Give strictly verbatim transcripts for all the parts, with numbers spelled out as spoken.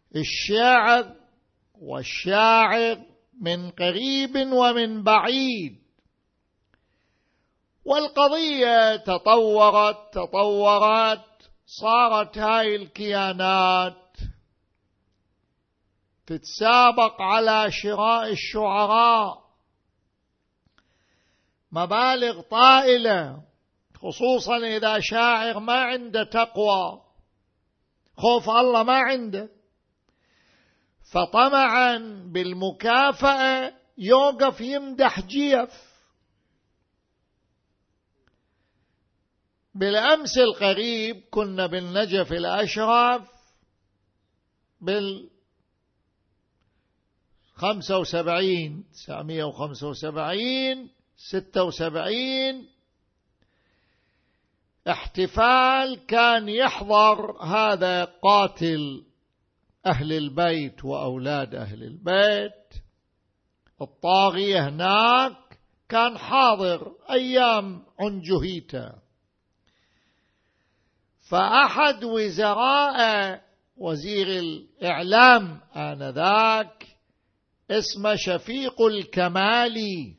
الشعر والشاعر من قريب ومن بعيد. والقضية تطورت تطورت صارت هاي الكيانات تتسابق على شراء الشعراء مبالغ طائلة، خصوصا إذا شاعر ما عنده تقوى، خوف الله ما عنده، فطمعا بالمكافأة يوقف يمدح جيف. بالأمس القريب كنا بالنجف الأشرف بالخمسة وسبعين تسعمائة وخمسة وسبعين ستة وسبعين احتفال كان يحضر هذا قاتل أهل البيت وأولاد أهل البيت الطاغية هناك، كان حاضر أيام عنجهيته. فأحد وزراء وزير الإعلام آنذاك اسمه شفيق الكمالي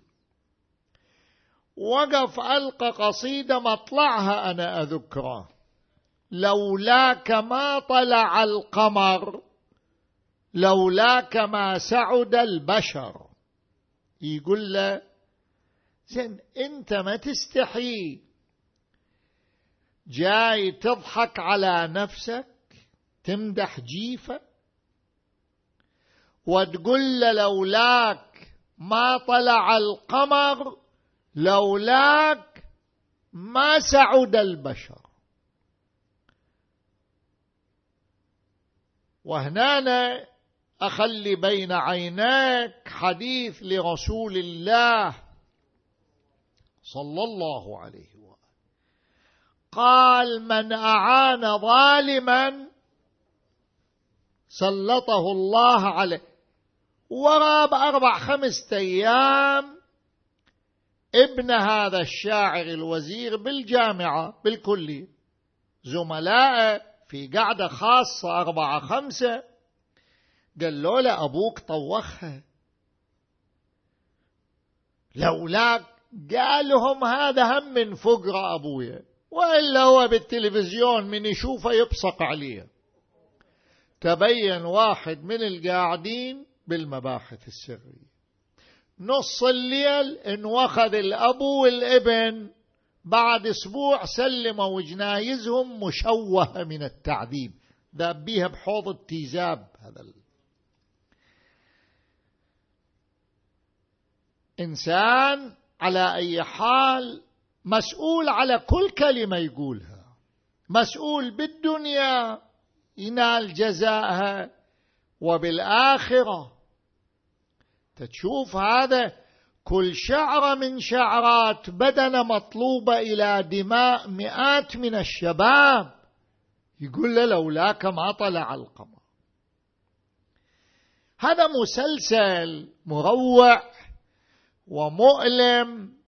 وقف ألقى قصيدة مطلعها أنا أذكره: لولاك ما طلع القمر، لولاك ما سعد البشر. يقول له زين أنت ما تستحي جاي تضحك على نفسك تمدح جيفة وتقول له لولاك ما طلع القمر، لولاك ما سعد البشر. وهنا أخلي بين عينيك حديث لرسول الله صلى الله عليه وسلم قال: من أعان ظالما سلطه الله عليه. وراب أربع خمسة أيام ابن هذا الشاعر الوزير بالجامعة بالكلية، زملائه في قعدة خاصة أربعة خمسة، قال له لا أبوك طوخها، لولاك قال لهم هذا هم من فقر أبويا، وإلا هو بالتلفزيون من يشوفه يبصق عليه. تبين واحد من القاعدين بالمباحث السرية نص الليل إن واخذ الأبو والابن بعد أسبوع سلموا جنايزهم مشوهة من التعذيب، ذاب بيها بحوض التيزاب. هذا الإنسان على أي حال مسؤول على كل كلمة يقولها، مسؤول بالدنيا ينال جزاءها وبالآخرة. تشوف هذا كل شعرة من شعرات بدنة مطلوبة إلى دماء مئات من الشباب، يقول له لولاك ما طلع القمر. هذا مسلسل مروع ومؤلم